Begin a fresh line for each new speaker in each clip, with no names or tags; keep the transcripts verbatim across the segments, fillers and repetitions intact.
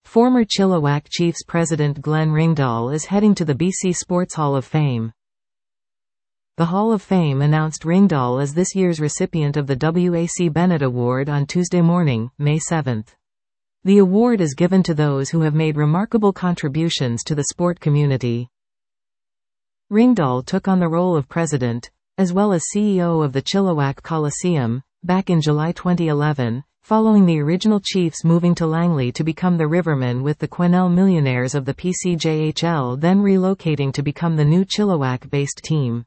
Former Chilliwack Chiefs president Glenn Ringdahl is heading to the B C Sports Hall of Fame. The Hall of Fame announced Ringdahl as this year's recipient of the W A C Bennett Award on Tuesday morning, May seventh. The award is given to those who have made remarkable contributions to the sport community. Ringdahl took on the role of president, as well as C E O of the Chilliwack Coliseum, back in July twenty eleven, following the original Chiefs moving to Langley to become the Rivermen, with the Quesnel Millionaires of the P C J H L then relocating to become the new Chilliwack-based team.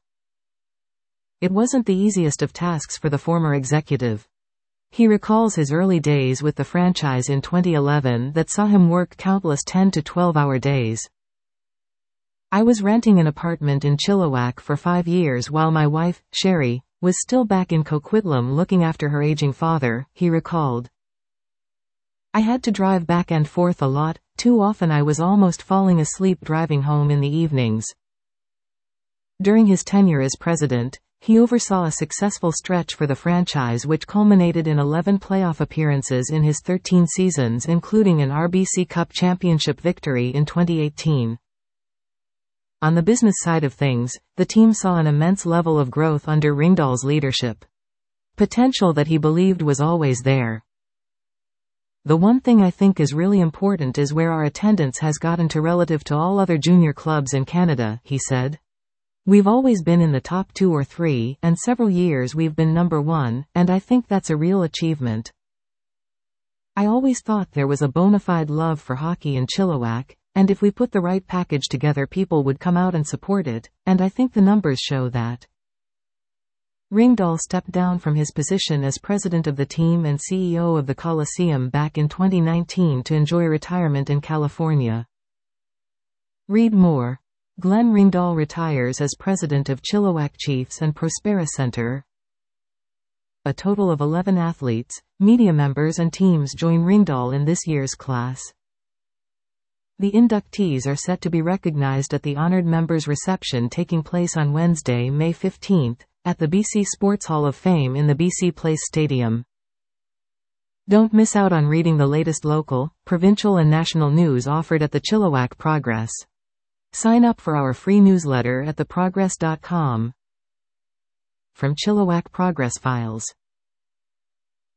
It wasn't the easiest of tasks for the former executive. He recalls his early days with the franchise in twenty eleven that saw him work countless ten to twelve hour days. "I was renting an apartment in Chilliwack for five years while my wife, Sherry, was still back in Coquitlam looking after her aging father," he recalled. "I had to drive back and forth a lot, too often I was almost falling asleep driving home in the evenings." During his tenure as president, he oversaw a successful stretch for the franchise which culminated in eleven playoff appearances in his thirteen seasons, including an R B C Cup championship victory in twenty eighteen. On the business side of things, the team saw an immense level of growth under Ringdahl's leadership. Potential that he believed was always there. "The one thing I think is really important is where our attendance has gotten to relative to all other junior clubs in Canada," he said. "We've always been in the top two or three, and several years we've been number one, and I think that's a real achievement. I always thought there was a bona fide love for hockey in Chilliwack, and if we put the right package together people would come out and support it, and I think the numbers show that." Ringdahl stepped down from his position as president of the team and C E O of the Coliseum back in twenty nineteen to enjoy retirement in California. Read more. Glenn Ringdahl retires as president of Chilliwack Chiefs and Prospera Center. A total of eleven athletes, media members and teams join Ringdahl in this year's class. The inductees are set to be recognized at the honored members reception taking place on Wednesday, May fifteenth, at the B C Sports Hall of Fame in the B C Place Stadium. Don't miss out on reading the latest local, provincial and national news offered at the Chilliwack Progress. Sign up for our free newsletter at the progress dot com. From Chilliwack Progress Files.